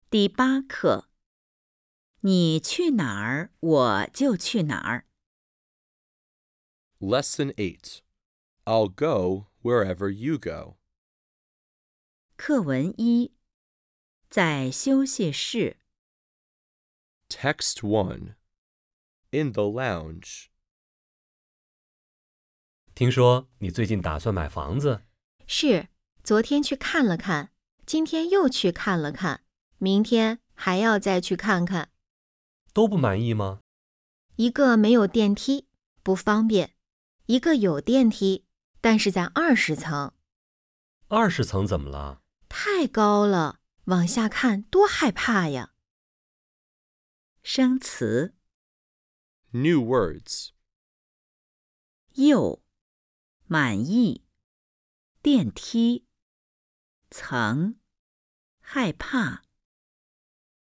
第8课，你去哪儿，我就去哪儿。 Lesson 8. I'll go wherever you go. 课文1，在休息室。 Text 1. In the lounge. 听说你最近打算买房子？ 是，昨天去看了看，今天又去看了看，明天还要再去看看。 都不满意吗？ 一个没有电梯，不方便；一个有电梯，但是在20层。 20层怎么了？ 太高了，往下看多害怕呀！ 生词 New words. 又，满意，电梯，层，害怕。